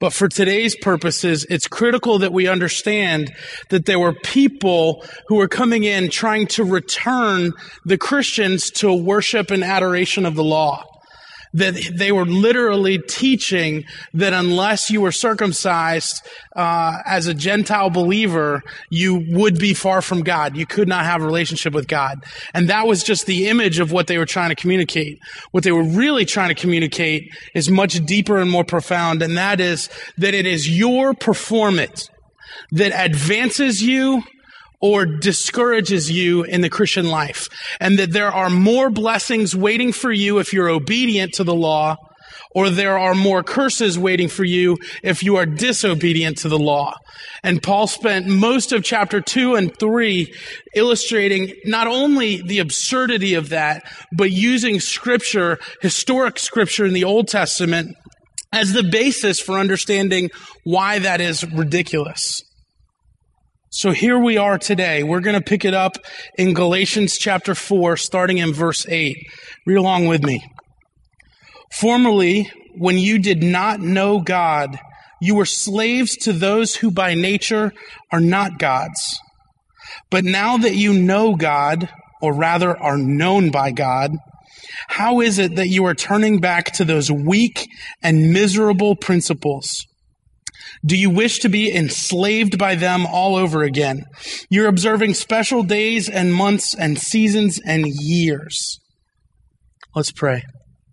But for today's purposes, it's critical that we understand that there were people who were coming in trying to return the Christians to worship and adoration of the law. That they were literally teaching that unless you were circumcised as a Gentile believer, you would be far from God. You could not have a relationship with God. And that was just the image of what they were trying to communicate. What they were really trying to communicate is much deeper and more profound, and that is that it is your performance that advances you or discourages you in the Christian life, and that there are more blessings waiting for you if you're obedient to the law, or there are more curses waiting for you if you are disobedient to the law. And Paul spent most of chapter 2 and 3 illustrating not only the absurdity of that, but using scripture, historic scripture in the Old Testament, as the basis for understanding why that is ridiculous. So here we are today. We're going to pick it up in Galatians chapter 4, starting in verse 8. Read along with me. Formerly, when you did not know God, you were slaves to those who by nature are not gods. But now that you know God, or rather are known by God, how is it that you are turning back to those weak and miserable principles? Do you wish to be enslaved by them all over again? You're observing special days and months and seasons and years. Let's pray.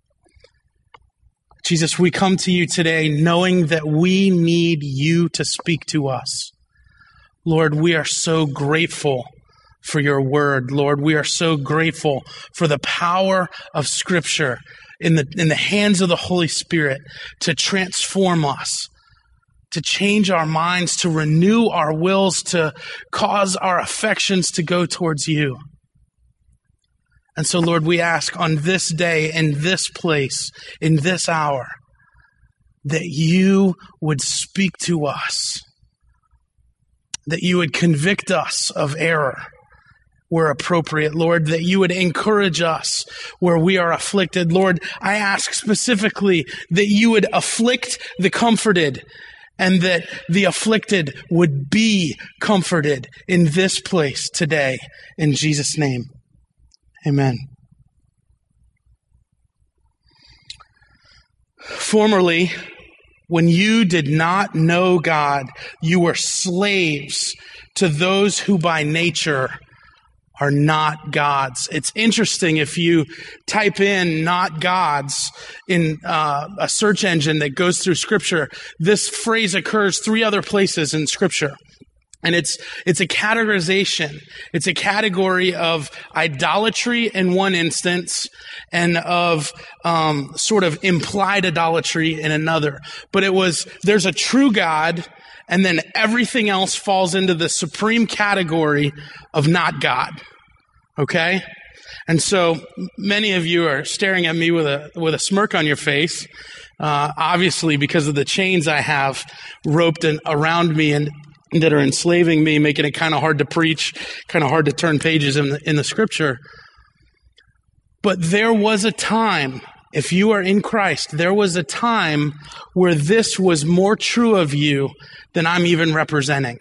Jesus, we come to you today knowing that we need you to speak to us. Lord, we are so grateful for your word. Lord, we are so grateful for the power of Scripture in the hands of the Holy Spirit to transform us, to change our minds, to renew our wills, to cause our affections to go towards you. And so, Lord, we ask on this day, in this place, in this hour, that you would speak to us, that you would convict us of error where appropriate, Lord, that you would encourage us where we are afflicted. Lord, I ask specifically that you would afflict the comforted, and that the afflicted would be comforted in this place today. In Jesus' name, amen. Formerly, when you did not know God, you were slaves to those who by nature are not gods. It's interesting if you type in "not gods" in a search engine that goes through Scripture, this phrase occurs 3 other places in Scripture. And it's a categorization. It's a category of idolatry in one instance and of sort of implied idolatry in another. But there's a true God, and then everything else falls into the supreme category of not God. Okay? And so many of you are staring at me with a smirk on your face, obviously because of the chains I have roped around me and that are enslaving me, making it kind of hard to preach, kind of hard to turn pages in the Scripture. But there was a time, if you are in Christ, there was a time where this was more true of you than I'm even representing.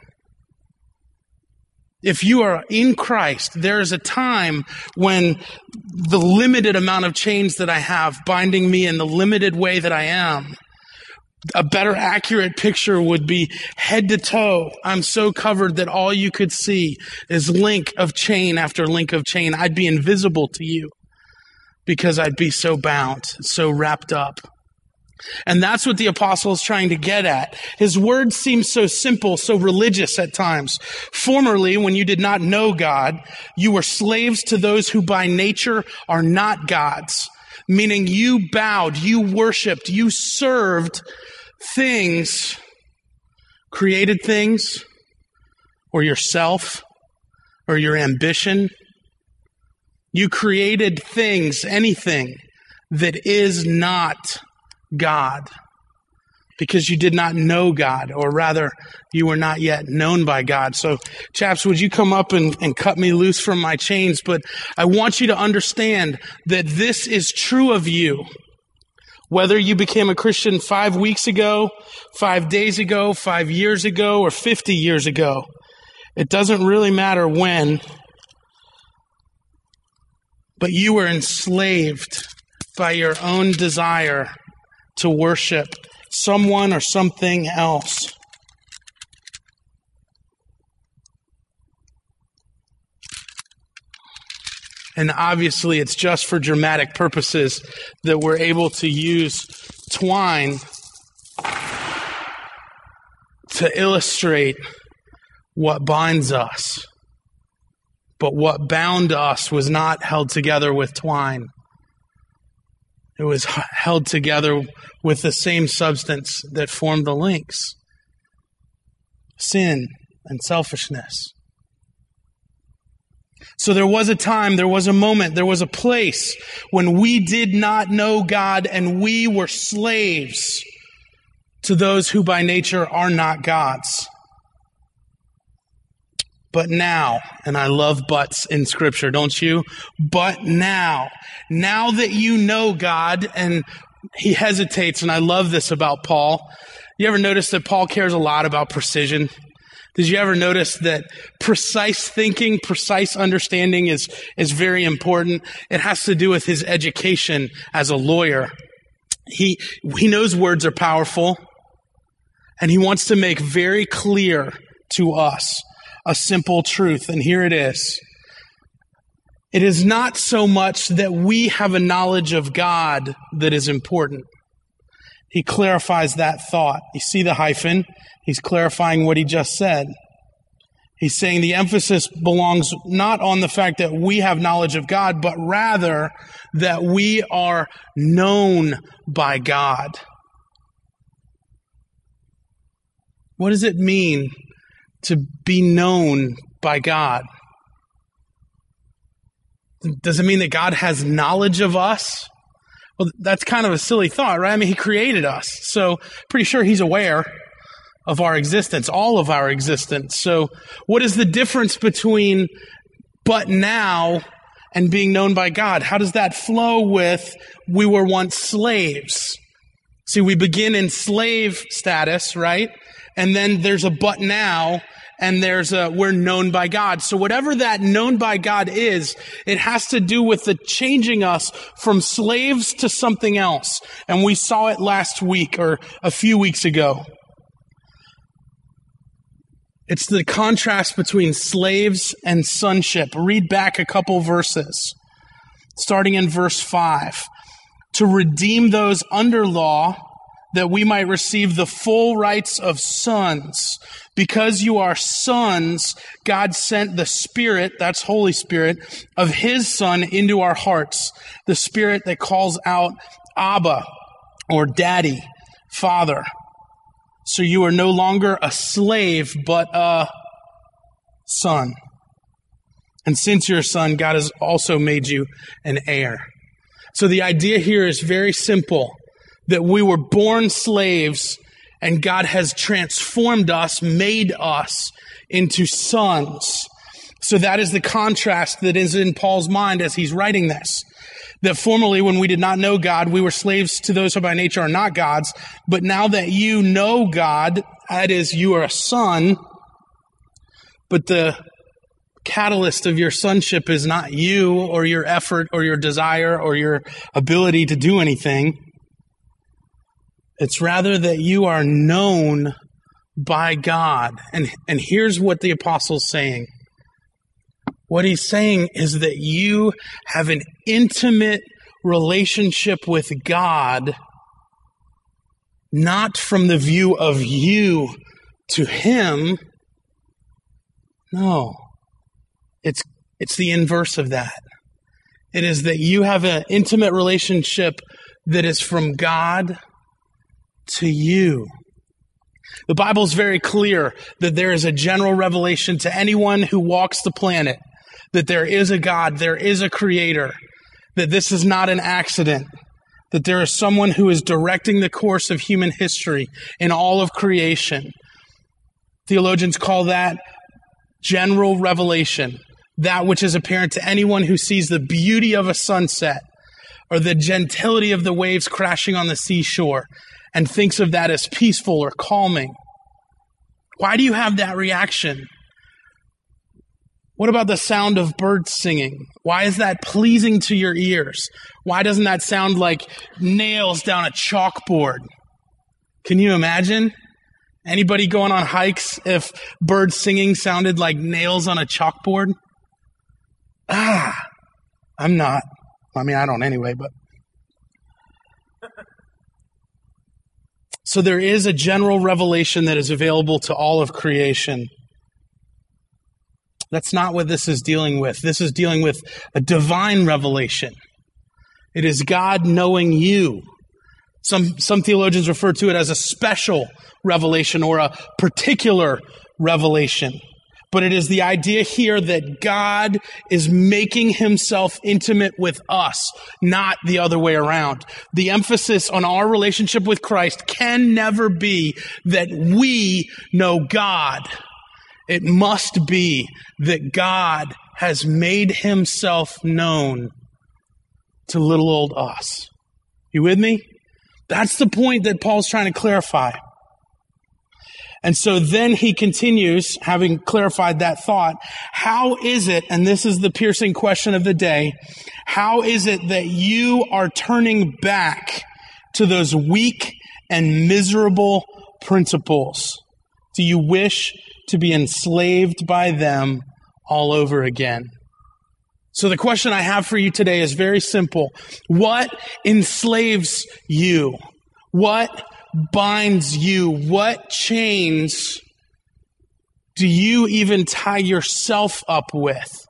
If you are in Christ, there is a time when the limited amount of chains that I have binding me in the limited way that I am, a better accurate picture would be head to toe. I'm so covered that all you could see is link of chain after link of chain. I'd be invisible to you because I'd be so bound, so wrapped up. And that's what the apostle is trying to get at. His words seem so simple, so religious at times. Formerly, when you did not know God, you were slaves to those who by nature are not gods. Meaning you bowed, you worshiped, you served things, created things, or yourself, or your ambition. You created things, anything that is not God, because you did not know God, or rather, you were not yet known by God. So, chaps, would you come up and cut me loose from my chains? But I want you to understand that this is true of you. Whether you became a Christian 5 weeks ago, 5 days ago, 5 years ago, or 50 years ago, it doesn't really matter when, but you were enslaved by your own desire to worship someone or something else. And obviously, it's just for dramatic purposes that we're able to use twine to illustrate what binds us. But what bound us was not held together with twine. It was held together with the same substance that formed the links: sin and selfishness. So there was a time, there was a moment, there was a place when we did not know God and we were slaves to those who by nature are not God's. But now, and I love buts in Scripture, don't you? But now that you know God, and he hesitates, and I love this about Paul. You ever notice that Paul cares a lot about precision? Did you ever notice that precise thinking, precise understanding is very important? It has to do with his education as a lawyer. He knows words are powerful, and he wants to make very clear to us a simple truth, and here it is. It is not so much that we have a knowledge of God that is important. He clarifies that thought. You see the hyphen? He's clarifying what he just said. He's saying the emphasis belongs not on the fact that we have knowledge of God, but rather that we are known by God. What does it mean to be known by God? Does it mean that God has knowledge of us? Well, that's kind of a silly thought, right? I mean, he created us, so pretty sure he's aware of our existence, all of our existence. So what is the difference between but now and being known by God? How does that flow with we were once slaves? See, we begin in slave status, right? And then there's a but now, and there's a we're known by God. So whatever that known by God is, it has to do with the changing us from slaves to something else. And we saw it last week or a few weeks ago. It's the contrast between slaves and sonship. Read back a couple verses, starting in verse 5. To redeem those under law, that we might receive the full rights of sons. Because you are sons, God sent the Spirit, that's Holy Spirit, of His Son into our hearts. The Spirit that calls out Abba, or Daddy, Father. So you are no longer a slave, but a son. And since you're a son, God has also made you an heir. So the idea here is very simple, that we were born slaves, and God has transformed us, made us into sons. So that is the contrast that is in Paul's mind as he's writing this. That formerly, when we did not know God, we were slaves to those who by nature are not God's. But now that you know God, that is, you are a son, but the catalyst of your sonship is not you or your effort or your desire or your ability to do anything. It's rather that you are known by God. And here's what the apostle's saying. What he's saying is that you have an intimate relationship with God, not from the view of you to Him. No, it's the inverse of that. It is that you have an intimate relationship that is from God to you. The Bible is very clear that there is a general revelation to anyone who walks the planet that there is a God, there is a creator, that this is not an accident, that there is someone who is directing the course of human history in all of creation. Theologians call that general revelation, that which is apparent to anyone who sees the beauty of a sunset, or the gentility of the waves crashing on the seashore and thinks of that as peaceful or calming? Why do you have that reaction? What about the sound of birds singing? Why is that pleasing to your ears? Why doesn't that sound like nails down a chalkboard? Can you imagine? Anybody going on hikes if birds singing sounded like nails on a chalkboard? I'm not. I mean, I don't anyway, but. So there is a general revelation that is available to all of creation. That's not what this is dealing with. This is dealing with a divine revelation. It is God knowing you. Some theologians refer to it as a special revelation or a particular revelation. But it is the idea here that God is making himself intimate with us, not the other way around. The emphasis on our relationship with Christ can never be that we know God. It must be that God has made himself known to little old us. You with me? That's the point that Paul's trying to clarify. And so then he continues, having clarified that thought, how is it, and this is the piercing question of the day, how is it that you are turning back to those weak and miserable principles? Do you wish to be enslaved by them all over again? So the question I have for you today is very simple. What enslaves you? What binds you? What chains do you even tie yourself up with?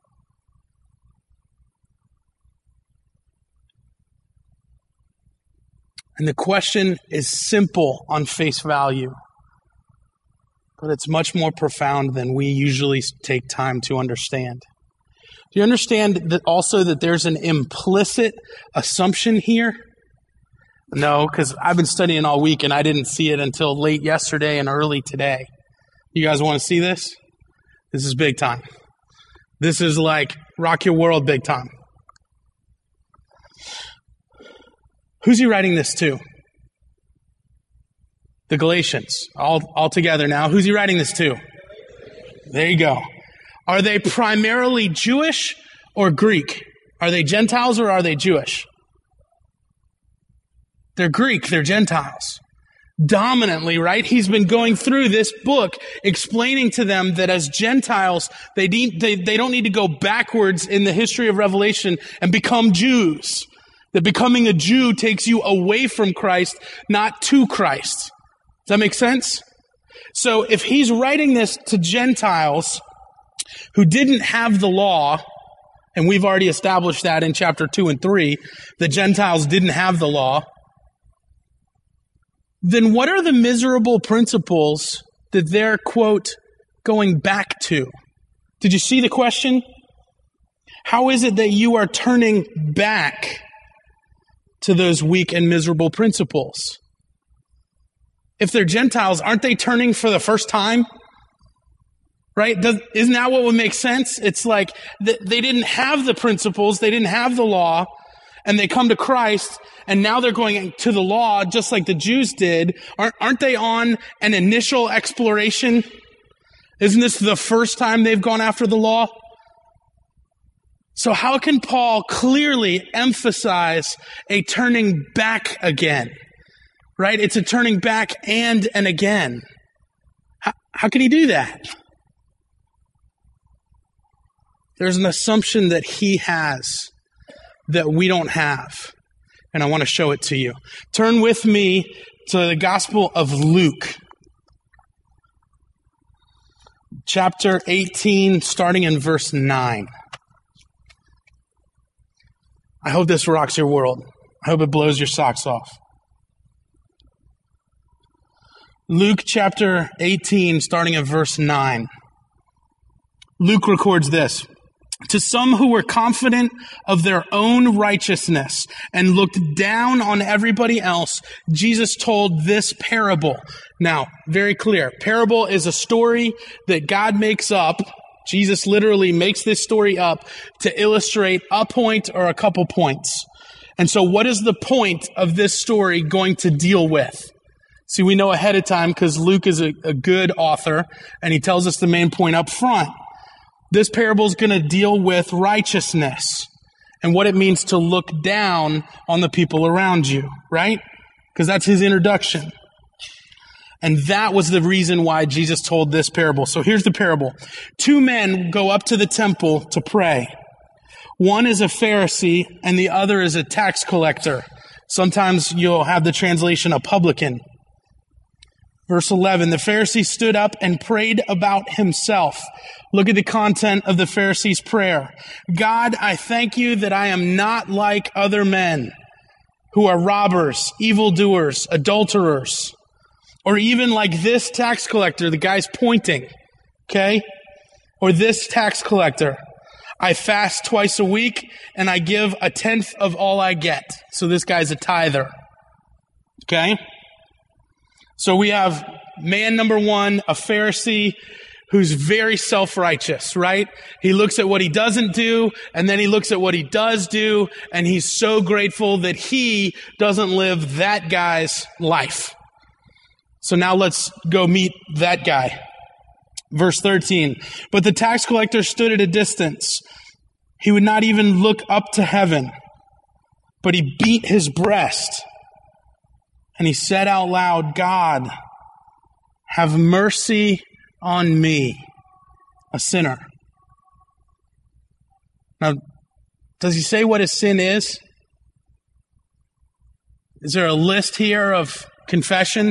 And the question is simple on face value, but it's much more profound than we usually take time to understand. Do you understand that also that there's an implicit assumption here? No, because I've been studying all week and I didn't see it until late yesterday and early today. You guys want to see this? This is big time. This is like rock your world big time. Who's he writing this to? The Galatians. All together now. Who's he writing this to? There you go. Are they primarily Jewish or Greek? Are they Gentiles or are they Jewish? They're Greek, they're Gentiles. Dominantly, right? He's been going through this book explaining to them that as Gentiles, they don't need to go backwards in the history of Revelation and become Jews. That becoming a Jew takes you away from Christ, not to Christ. Does that make sense? So if he's writing this to Gentiles who didn't have the law, and we've already established that in chapter 2 and 3, the Gentiles didn't have the law, then what are the miserable principles that they're, quote, going back to? Did you see the question? How is it that you are turning back to those weak and miserable principles? If they're Gentiles, aren't they turning for the first time? Right? Isn't that what would make sense? It's like they didn't have the principles, they didn't have the law, and they come to Christ, and now they're going to the law just like the Jews did. Aren't they on an initial exploration? Isn't this the first time they've gone after the law? So how can Paul clearly emphasize a turning back again? Right? It's a turning back and again. How can he do that? There's an assumption that he has that we don't have. And I want to show it to you. Turn with me to the Gospel of Luke. Chapter 18, starting in verse 9. I hope this rocks your world. I hope it blows your socks off. Luke chapter 18, starting at verse 9. Luke records this. To some who were confident of their own righteousness and looked down on everybody else, Jesus told this parable. Now, very clear. Parable is a story that God makes up. Jesus literally makes this story up to illustrate a point or a couple points. And so what is the point of this story going to deal with? See, we know ahead of time because Luke is a good author, and he tells us the main point up front. This parable is going to deal with righteousness and what it means to look down on the people around you, right? Because that's his introduction. And that was the reason why Jesus told this parable. So here's the parable. 2 men go up to the temple to pray. One is a Pharisee and the other is a tax collector. Sometimes you'll have the translation a publican. Verse 11, the Pharisee stood up and prayed about himself. Look at the content of the Pharisee's prayer. God, I thank you that I am not like other men who are robbers, evildoers, adulterers, or even like this tax collector, the guy's pointing, okay? Or this tax collector. I fast twice a week and I give 1/10 of all I get. So this guy's a tither, okay? So we have man number 1, a Pharisee who's very self-righteous, right? He looks at what he doesn't do, and then he looks at what he does do, and he's so grateful that he doesn't live that guy's life. So now let's go meet that guy. Verse 13, but the tax collector stood at a distance. He would not even look up to heaven, but he beat his breast. And he said out loud, God, have mercy on me, a sinner. Now, does he say what his sin is? Is there a list here of confession?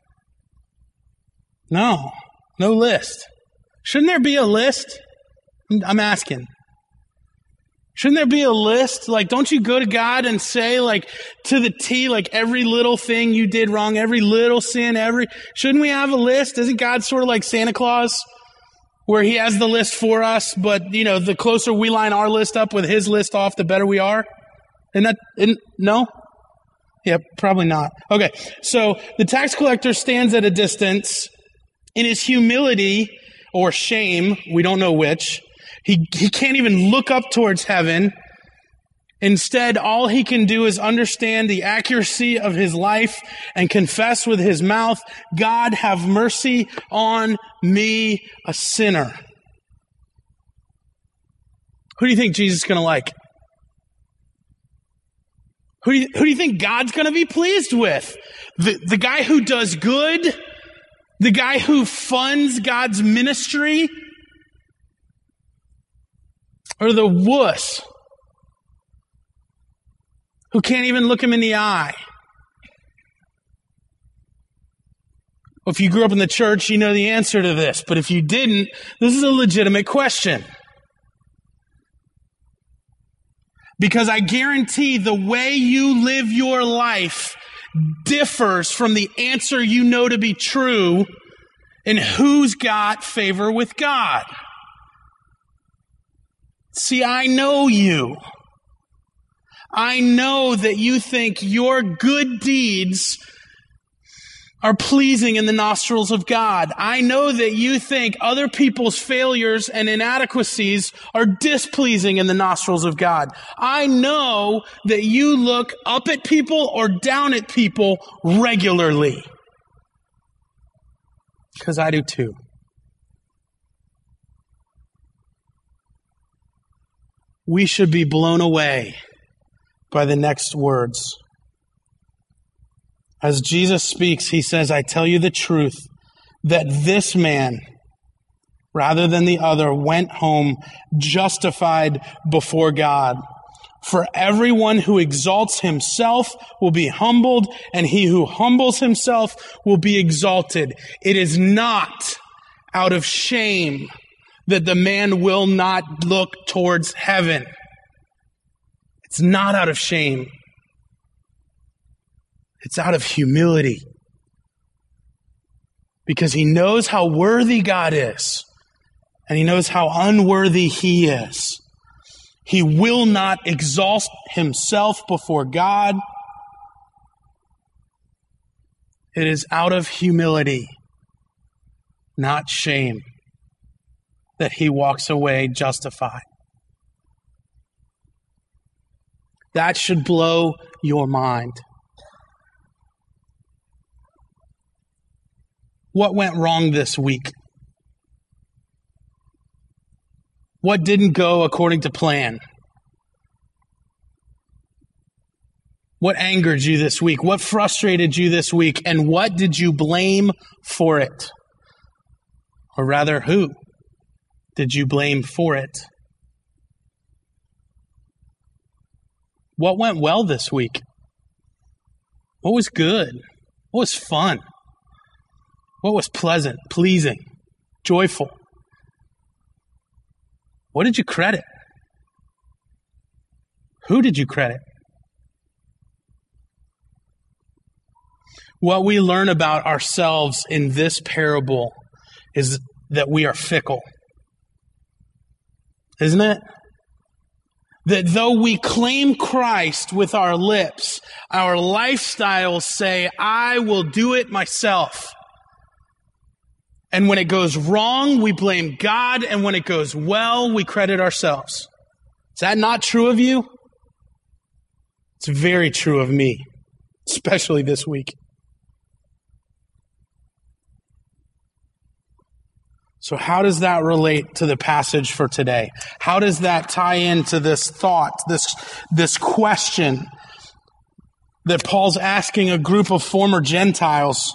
No list. Shouldn't there be a list? I'm asking. Shouldn't there be a list? Like, don't you go to God and say, like, to the T, like, every little thing you did wrong, every little sin, shouldn't we have a list? Isn't God sort of like Santa Claus, where he has the list for us, but, the closer we line our list up with his list off, the better we are? No? Yeah, probably not. Okay, so the tax collector stands at a distance. In his humility or shame, we don't know which, he can't even look up towards heaven. Instead, all he can do is understand the accuracy of his life and confess with his mouth, God, have mercy on me, a sinner. Who do you think Jesus is going to like? Who do you think God's going to be pleased with? The guy who does good? The guy who funds God's ministry? Or the wuss who can't even look him in the eye? Well, if you grew up in the church, you know the answer to this. But if you didn't, this is a legitimate question. Because I guarantee the way you live your life differs from the answer you know to be true in who's got favor with God. See, I know you. I know that you think your good deeds are pleasing in the nostrils of God. I know that you think other people's failures and inadequacies are displeasing in the nostrils of God. I know that you look up at people or down at people regularly. Because I do too. We should be blown away by the next words. As Jesus speaks, he says, I tell you the truth, that this man, rather than the other, went home justified before God. For everyone who exalts himself will be humbled, and he who humbles himself will be exalted. It is not out of shame that the man will not look towards heaven. It's not out of shame. It's out of humility. Because he knows how worthy God is, and he knows how unworthy he is. He will not exalt himself before God. It is out of humility, not shame, that he walks away justified. That should blow your mind. What went wrong this week? What didn't go according to plan? What angered you this week? What frustrated you this week? And what did you blame for it? Or rather, who did you blame for it? What went well this week? What was good? What was fun? What was pleasant, pleasing, joyful? What did you credit? Who did you credit? What we learn about ourselves in this parable is that we are fickle. Isn't it? That though we claim Christ with our lips, our lifestyles say, I will do it myself. And when it goes wrong, we blame God. And when it goes well, we credit ourselves. Is that not true of you? It's very true of me, especially this week. So how does that relate to the passage for today? How does that tie into this thought, this question that Paul's asking a group of former Gentiles?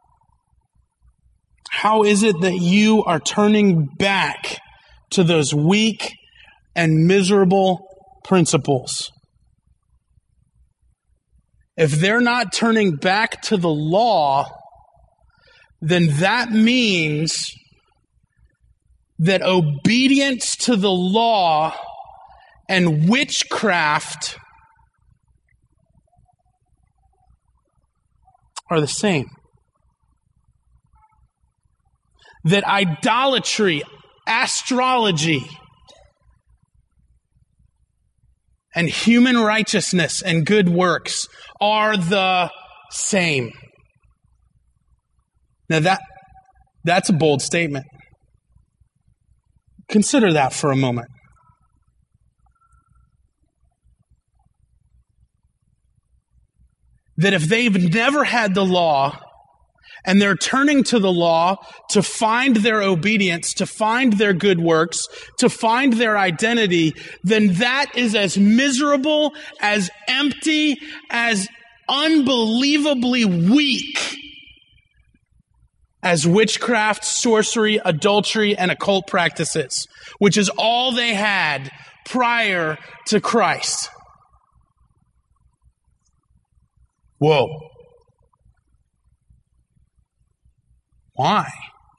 How is it that you are turning back to those weak and miserable principles? If they're not turning back to the law, then that means that obedience to the law and witchcraft are the same. That idolatry, astrology, and human righteousness and good works are the same. Now that's a bold statement. Consider that for a moment. That if they've never had the law and they're turning to the law to find their obedience, to find their good works, to find their identity, then that is as miserable, as empty, as unbelievably weak as witchcraft, sorcery, adultery, and occult practices, which is all they had prior to Christ. Whoa. Why?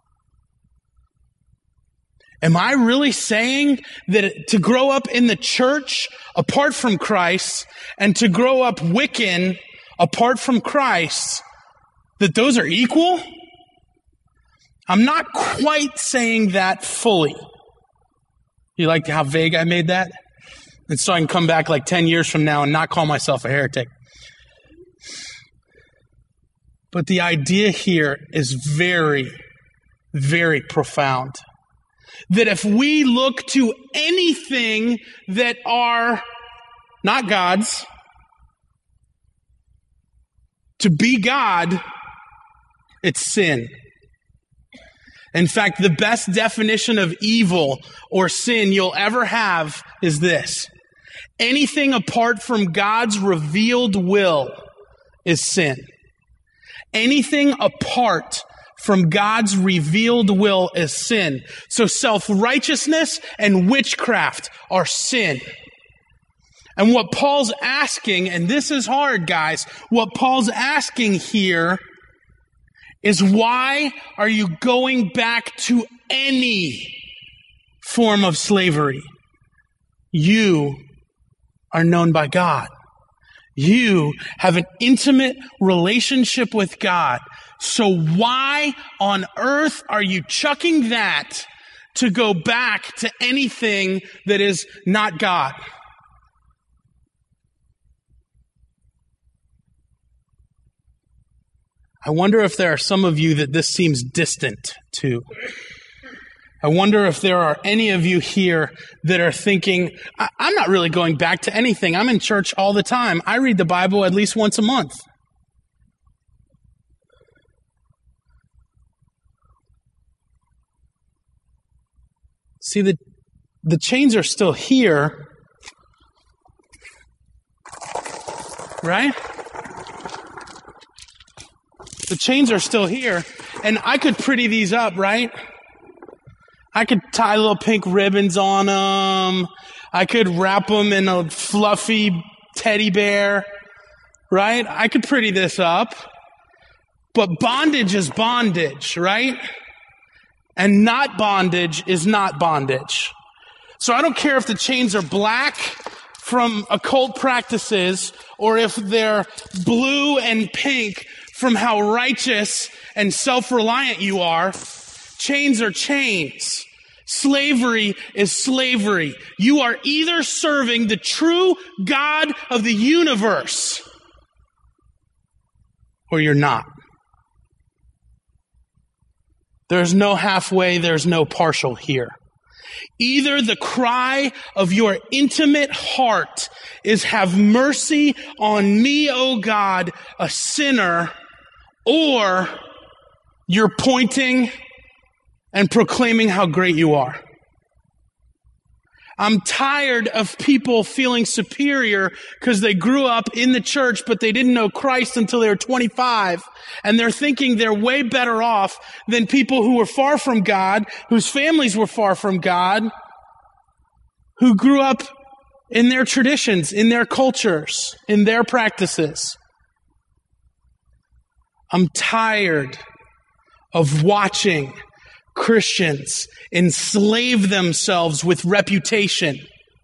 Am I really saying that to grow up in the church apart from Christ and to grow up Wiccan apart from Christ, that those are equal? I'm not quite saying that fully. You like how vague I made that? And so I can come back like 10 years from now and not call myself a heretic. But the idea here is very, very profound. That if we look to anything that are not God's to be God, it's sin. In fact, the best definition of evil or sin you'll ever have is this. Anything apart from God's revealed will is sin. Anything apart from God's revealed will is sin. So self-righteousness and witchcraft are sin. And what Paul's asking, and this is hard, guys, what Paul's asking here is, why are you going back to any form of slavery? You are known by God. You have an intimate relationship with God. So why on earth are you chucking that to go back to anything that is not God? I wonder if there are some of you that this seems distant to. I wonder if there are any of you here that are thinking, I'm not really going back to anything. I'm in church all the time. I read the Bible at least once a month. See, the chains are still here, right? The chains are still here, and I could pretty these up, right? I could tie little pink ribbons on them. I could wrap them in a fluffy teddy bear, right? I could pretty this up. But bondage is bondage, right? And not bondage is not bondage. So I don't care if the chains are black from occult practices or if they're blue and pink from how righteous and self-reliant you are. Chains are chains. Slavery is slavery. You are either serving the true God of the universe or you're not. There's no halfway, there's no partial here. Either the cry of your intimate heart is, have mercy on me, O God, a sinner, or you're pointing and proclaiming how great you are. I'm tired of people feeling superior because they grew up in the church, but they didn't know Christ until they were 25. And they're thinking they're way better off than people who were far from God, whose families were far from God, who grew up in their traditions, in their cultures, in their practices. I'm tired of watching Christians enslave themselves with reputation,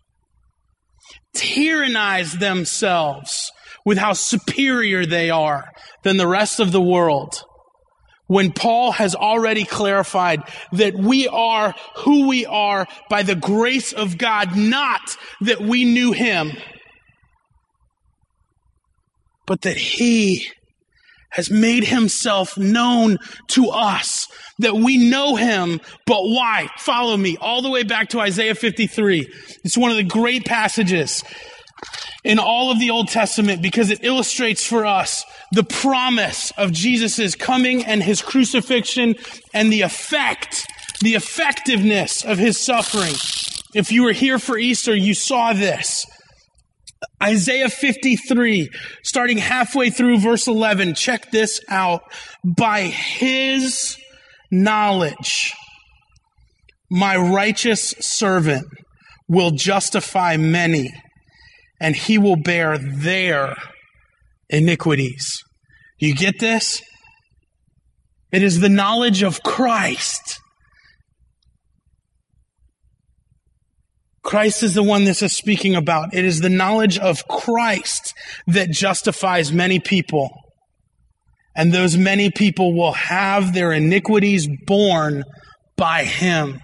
tyrannize themselves with how superior they are than the rest of the world, when Paul has already clarified that we are who we are by the grace of God, not that we knew him, but that he has made himself known to us, that we know him. But why? Follow me all the way back to Isaiah 53. It's one of the great passages in all of the Old Testament because it illustrates for us the promise of Jesus' coming and his crucifixion and the effectiveness of his suffering. If you were here for Easter, you saw this. Isaiah 53, starting halfway through verse 11, check this out. By his knowledge, my righteous servant will justify many, and he will bear their iniquities. You get this? It is the knowledge of Christ. Christ is the one this is speaking about. It is the knowledge of Christ that justifies many people. And those many people will have their iniquities borne by him.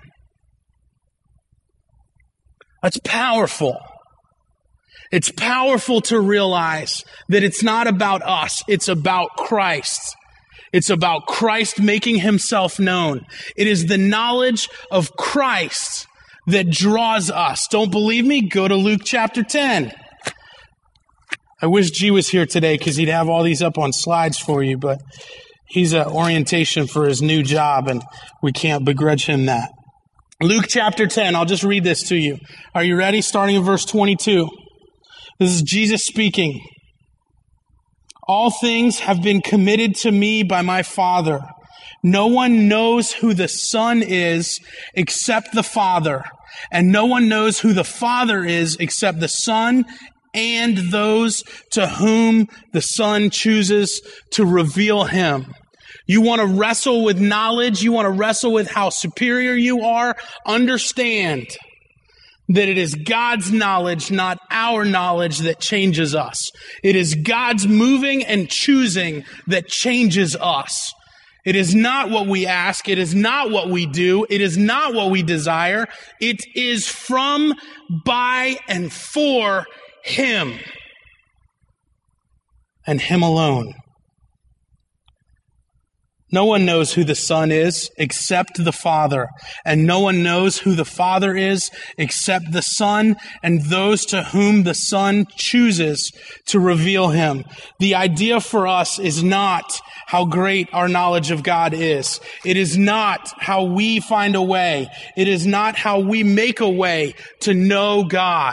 That's powerful. It's powerful to realize that it's not about us. It's about Christ. It's about Christ making himself known. It is the knowledge of Christ that draws us. Don't believe me? Go to Luke chapter 10. I wish G was here today because he'd have all these up on slides for you, but he's at orientation for his new job and we can't begrudge him that. Luke chapter 10, I'll just read this to you. Are you ready? Starting in verse 22. This is Jesus speaking. All things have been committed to me by my Father. No one knows who the Son is except the Father, and no one knows who the Father is except the Son and those to whom the Son chooses to reveal him. You want to wrestle with knowledge? You want to wrestle with how superior you are? Understand that it is God's knowledge, not our knowledge, that changes us. It is God's moving and choosing that changes us. It is not what we ask. It is not what we do. It is not what we desire. It is from, by, and for him, and him alone. No one knows who the Son is except the Father, and no one knows who the Father is except the Son and those to whom the Son chooses to reveal him. The idea for us is not how great our knowledge of God is. It is not how we find a way. It is not how we make a way to know God.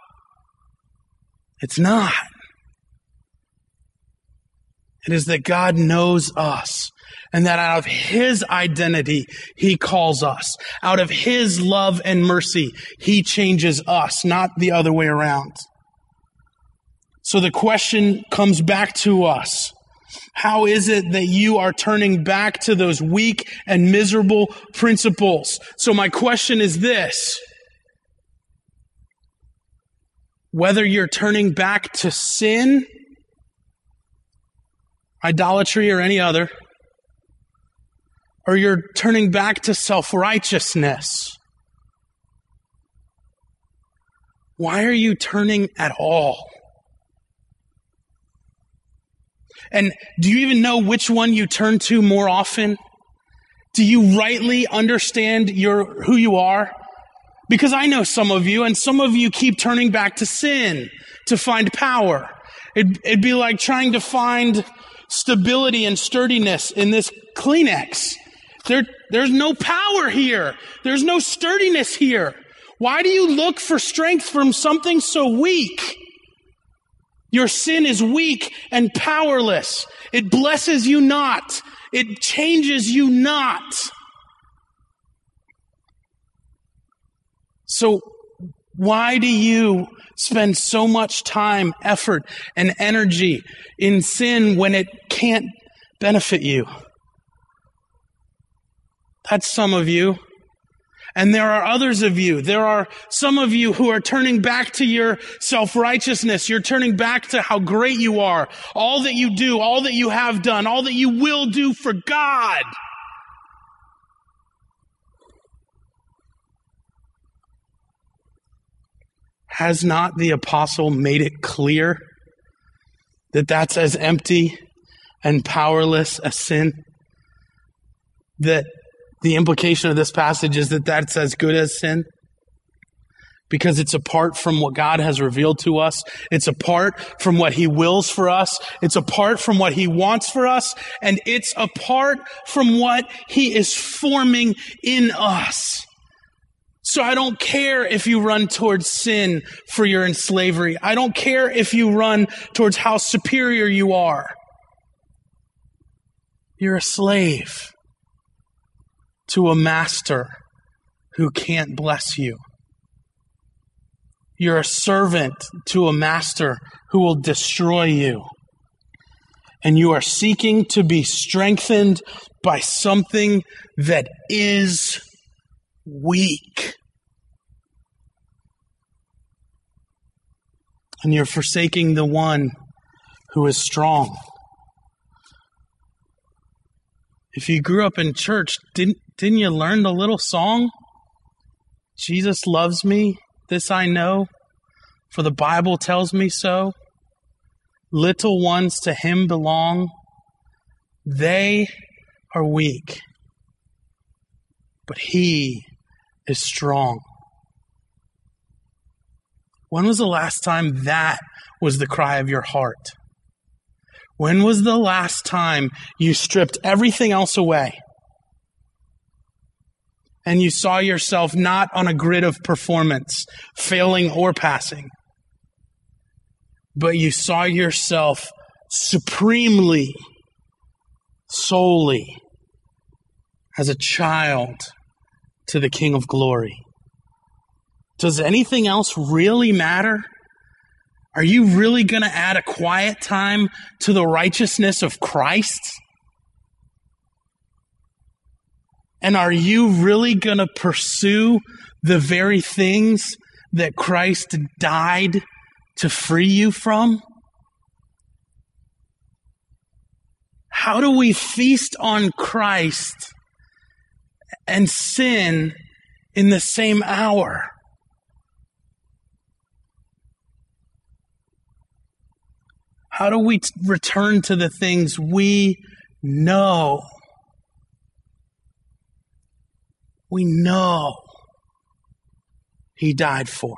It's not. It is that God knows us, and that out of his identity, he calls us. Out of his love and mercy, he changes us, not the other way around. So the question comes back to us. How is it that you are turning back to those weak and miserable principles? So my question is this: whether you're turning back to sin, idolatry, or any other, or you're turning back to self-righteousness, why are you turning at all? And do you even know which one you turn to more often? Do you rightly understand who you are? Because I know some of you, and some of you keep turning back to sin to find power. It'd be like trying to find stability and sturdiness in this Kleenex. There's no power here. There's no sturdiness here. Why do you look for strength from something so weak? Your sin is weak and powerless. It blesses you not. It changes you not. So why do you spend so much time, effort, and energy in sin when it can't benefit you? That's some of you. And there are others of you. There are some of you who are turning back to your self-righteousness. You're turning back to how great you are. All that you do, all that you have done, all that you will do for God. Has not the apostle made it clear that that's as empty and powerless as sin? That the implication of this passage is that that's as good as sin? Because it's apart from what God has revealed to us. It's apart from what he wills for us. It's apart from what he wants for us. And it's apart from what he is forming in us. So I don't care if you run towards sin for you're in slavery. I don't care if you run towards how superior you are. You're a slave to a master who can't bless you. You're a servant to a master who will destroy you. And you are seeking to be strengthened by something that is weak. And you're forsaking the one who is strong. If you grew up in church, didn't you learn the little song? Jesus loves me, this I know, for the Bible tells me so. Little ones to him belong. They are weak, but he is strong. When was the last time that was the cry of your heart? When was the last time you stripped everything else away and you saw yourself not on a grid of performance, failing or passing, but you saw yourself supremely, solely as a child to the King of Glory? Does anything else really matter? Are you really going to add a quiet time to the righteousness of Christ? And are you really going to pursue the very things that Christ died to free you from? How do we feast on Christ and sin in the same hour? How do we return to the things we know we know he died for.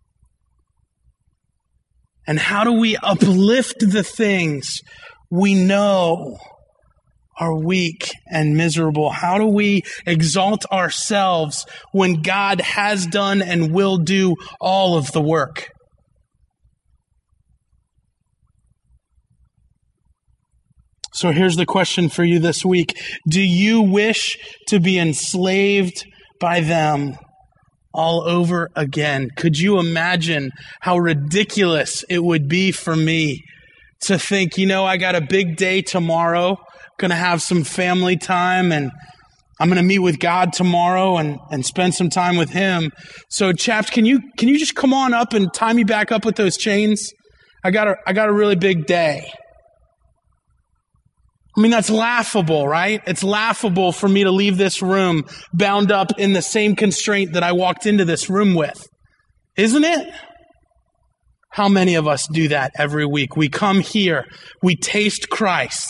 And how do we uplift the things we know are weak and miserable? How do we exalt ourselves when God has done and will do all of the work? So here's the question for you this week. Do you wish to be enslaved by them all over again? Could you imagine how ridiculous it would be for me to think, I got a big day tomorrow, going to have some family time, and I'm going to meet with God tomorrow and spend some time with him. So chaps, can you just come on up and tie me back up with those chains? I got a really big day. That's laughable, right? It's laughable for me to leave this room bound up in the same constraint that I walked into this room with. Isn't it? How many of us do that every week? We come here, we taste Christ.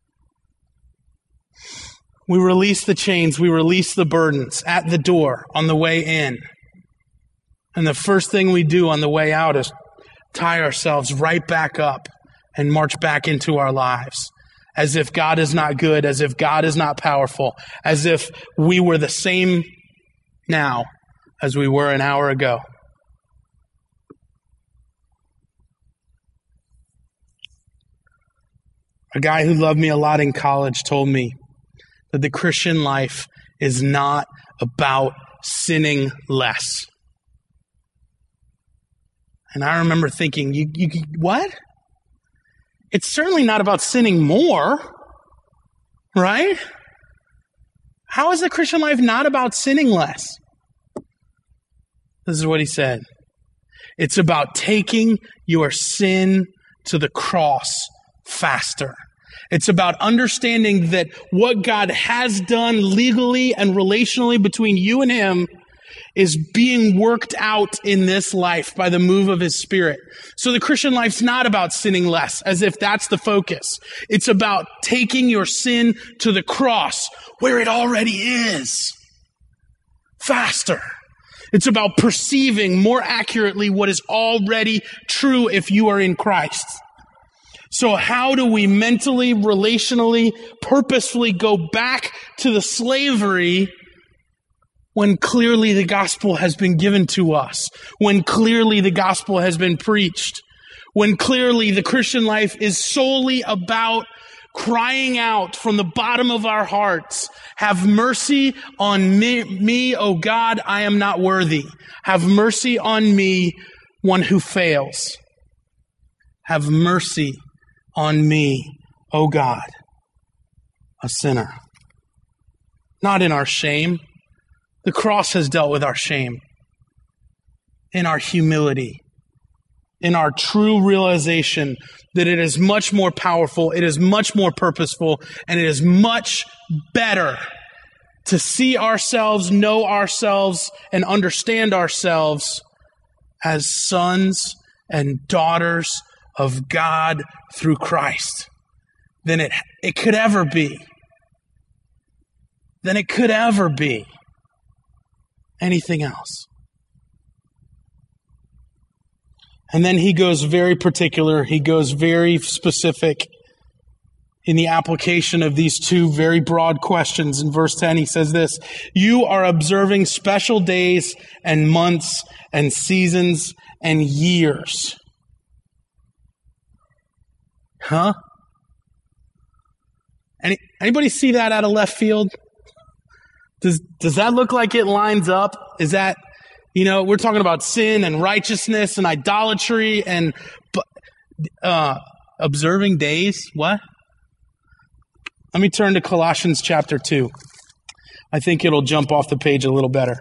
We release the chains, we release the burdens at the door on the way in. And the first thing we do on the way out is tie ourselves right back up and march back into our lives. As if God is not good, as if God is not powerful, as if we were the same now as we were an hour ago. A guy who loved me a lot in college told me that the Christian life is not about sinning less. And I remember thinking, you what? It's certainly not about sinning more, right? How is the Christian life not about sinning less? This is what he said. It's about taking your sin to the cross faster. It's about understanding that what God has done legally and relationally between you and him is being worked out in this life by the move of his Spirit. So the Christian life's not about sinning less, as if that's the focus. It's about taking your sin to the cross, where it already is, faster. It's about perceiving more accurately what is already true if you are in Christ. So how do we mentally, relationally, purposefully go back to the slavery when clearly the gospel has been given to us, when clearly the gospel has been preached, when clearly the Christian life is solely about crying out from the bottom of our hearts, have mercy on me, O God, I am not worthy. Have mercy on me, one who fails. Have mercy on me, O God, a sinner. Not in our shame. The cross has dealt with our shame, in our humility, in our true realization that it is much more powerful, it is much more purposeful, and it is much better to see ourselves, know ourselves, and understand ourselves as sons and daughters of God through Christ than it could ever be. Than it could ever be anything else. And then he goes very particular, he goes very specific in the application of these two very broad questions. In verse 10, he says this: you are observing special days and months and seasons and years. Huh? Anybody see that out of left field? Does that look like it lines up? Is that, we're talking about sin and righteousness and idolatry and observing days. What? Let me turn to Colossians chapter 2. I think it'll jump off the page a little better.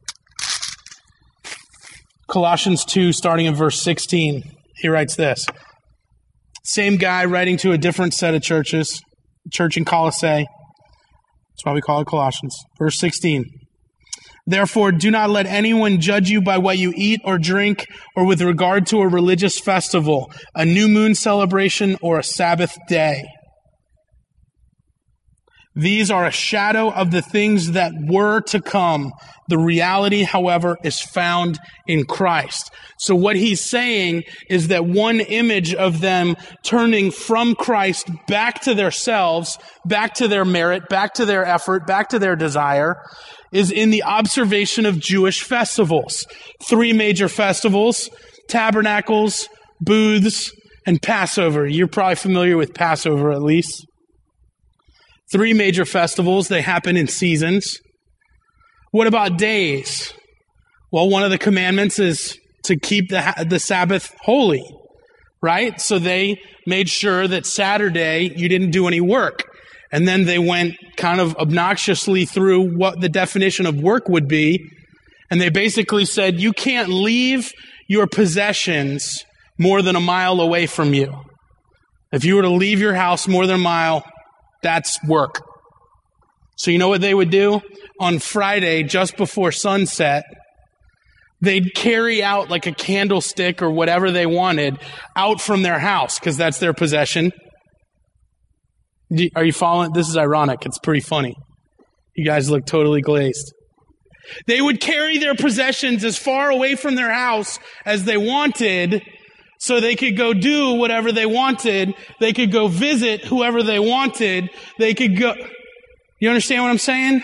Colossians 2, starting in verse 16, he writes this. Same guy writing to a different set of churches, church in Colossae. That's why we call it Colossians. Verse 16. Therefore, do not let anyone judge you by what you eat or drink, or with regard to a religious festival, a new moon celebration, or a Sabbath day. These are a shadow of the things that were to come. The reality, however, is found in Christ. So what he's saying is that one image of them turning from Christ back to themselves, back to their merit, back to their effort, back to their desire, is in the observation of Jewish festivals. 3 major festivals: tabernacles, booths, and Passover. You're probably familiar with Passover at least. 3 major festivals. They happen in seasons. What about days? Well, one of the commandments is to keep the Sabbath holy, right? So they made sure that Saturday you didn't do any work. And then they went kind of obnoxiously through what the definition of work would be. And they basically said, you can't leave your possessions more than a mile away from you. If you were to leave your house more than a mile, that's work. So you know what they would do? On Friday, just before sunset, they'd carry out like a candlestick or whatever they wanted out from their house, because that's their possession. Are you following? This is ironic. It's pretty funny. You guys look totally glazed. They would carry their possessions as far away from their house as they wanted, so they could go do whatever they wanted. They could go visit whoever they wanted. They could go... You understand what I'm saying?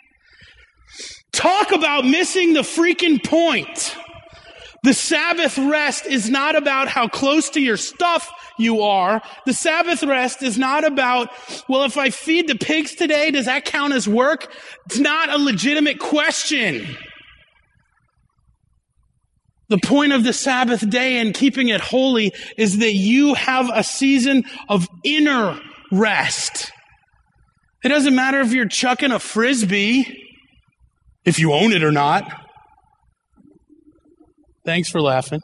Talk about missing the freaking point. The Sabbath rest is not about how close to your stuff you are. The Sabbath rest is not about, well, if I feed the pigs today, does that count as work? It's not a legitimate question. The point of the Sabbath day and keeping it holy is that you have a season of inner rest. It doesn't matter if you're chucking a frisbee, if you own it or not. Thanks for laughing.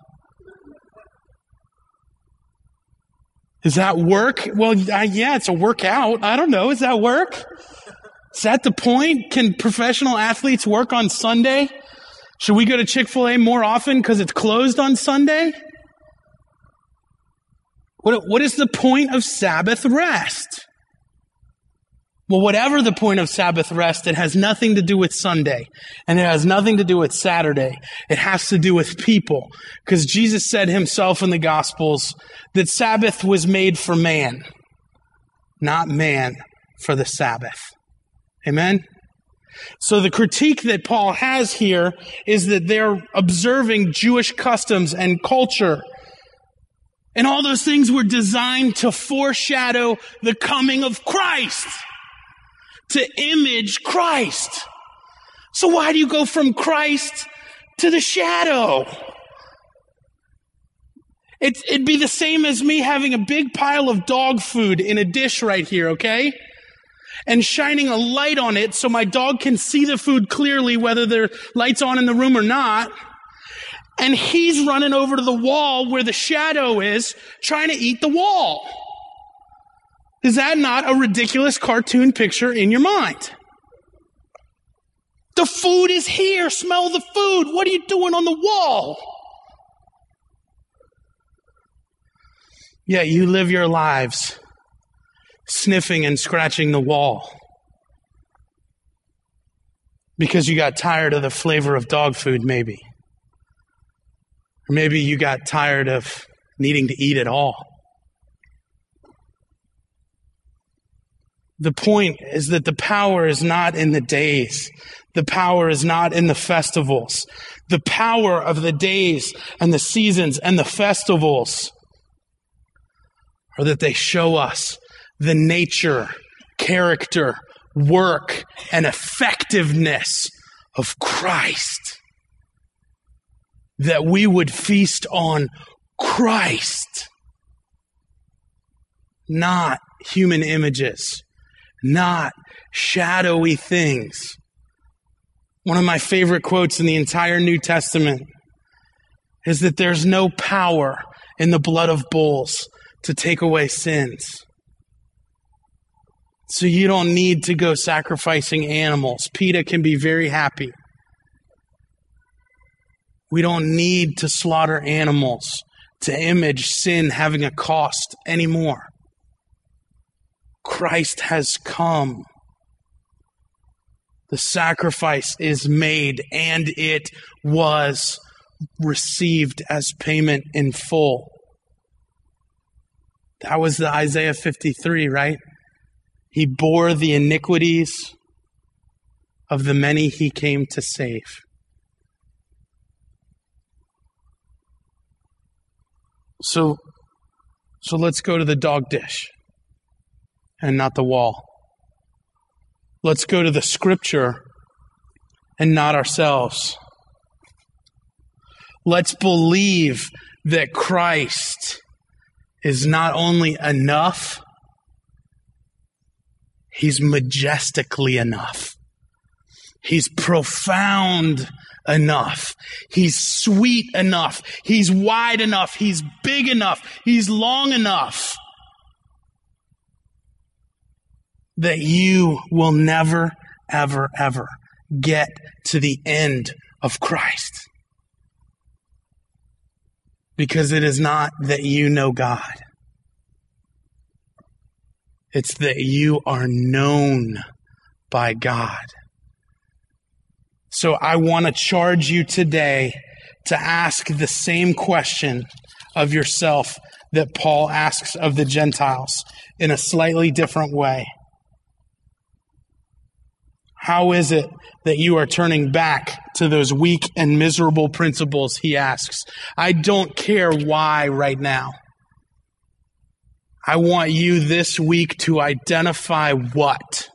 Is that work? Well, yeah, it's a workout. I don't know. Is that work? Is that the point? Can professional athletes work on Sunday? Should we go to Chick-fil-A more often because it's closed on Sunday? What is the point of Sabbath rest? Well, whatever the point of Sabbath rest, it has nothing to do with Sunday. And it has nothing to do with Saturday. It has to do with people. Because Jesus said himself in the Gospels that Sabbath was made for man, not man for the Sabbath. Amen? So the critique that Paul has here is that they're observing Jewish customs and culture. And all those things were designed to foreshadow the coming of Christ. To image Christ. So why do you go from Christ to the shadow? It'd be the same as me having a big pile of dog food in a dish right here, okay? And shining a light on it so my dog can see the food clearly, whether there light's on in the room or not. And he's running over to the wall where the shadow is, trying to eat the wall. Is that not a ridiculous cartoon picture in your mind? The food is here. Smell the food. What are you doing on the wall? Yeah, you live your lives sniffing and scratching the wall because you got tired of the flavor of dog food, maybe. Or maybe you got tired of needing to eat it all. The point is that the power is not in the days. The power is not in the festivals. The power of the days and the seasons and the festivals are that they show us the nature, character, work, and effectiveness of Christ. That we would feast on Christ, not human images. Not shadowy things. One of my favorite quotes in the entire New Testament is that there's no power in the blood of bulls to take away sins. So you don't need to go sacrificing animals. PETA can be very happy. We don't need to slaughter animals to image sin having a cost anymore. Christ has come The sacrifice is made, and it was received as payment in full. That was the Isaiah 53, right? He bore the iniquities of the many he came to save. So let's go to the dog dish and not the wall. Let's go to the scripture and not ourselves. Let's believe that Christ is not only enough, he's majestically enough. He's profound enough. He's sweet enough. He's wide enough. He's big enough. He's long enough that you will never, ever, ever get to the end of Christ. Because it is not that you know God. It's that you are known by God. So I want to charge you today to ask the same question of yourself that Paul asks of the Gentiles in a slightly different way. How is it that you are turning back to those weak and miserable principles, he asks. I don't care why right now. I want you this week to identify what.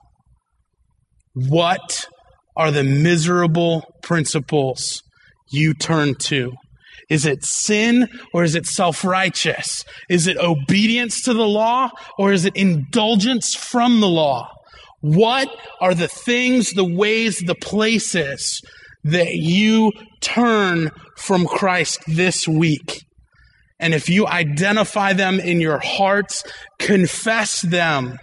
What are the miserable principles you turn to? Is it sin or is it self-righteous? Is it obedience to the law or is it indulgence from the law? What are the things, the ways, the places that you turn from Christ this week? And if you identify them in your hearts, confess them.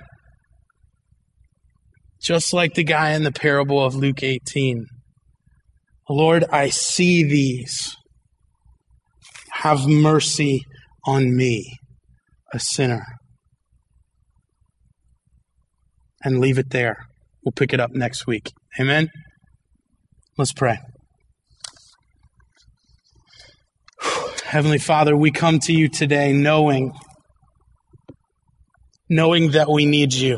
Just like the guy in the parable of Luke 18. Lord, I see these. Have mercy on me, a sinner. And leave it there. We'll pick it up next week. Amen? Let's pray. Heavenly Father, we come to you today knowing that we need you.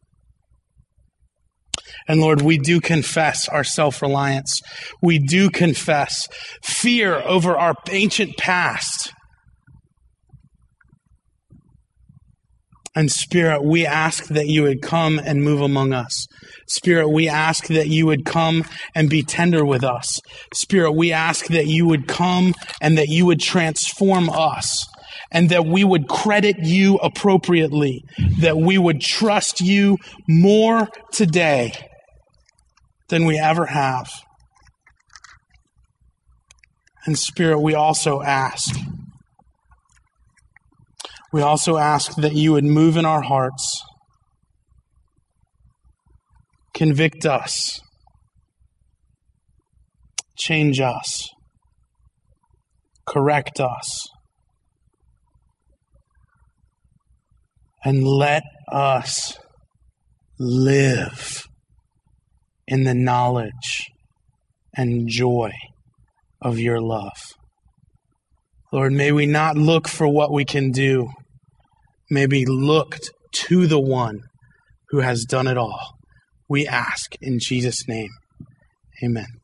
And Lord, we do confess our self-reliance. We do confess fear over our ancient past. And Spirit, we ask that you would come and move among us. Spirit, we ask that you would come and be tender with us. Spirit, we ask that you would come and that you would transform us and that we would credit you appropriately, that we would trust you more today than we ever have. And Spirit, we also ask that you would move in our hearts, convict us, change us, correct us, and let us live in the knowledge and joy of your love. Lord, may we not look for what we can do. May we look to the one who has done it all. We ask in Jesus' name. Amen.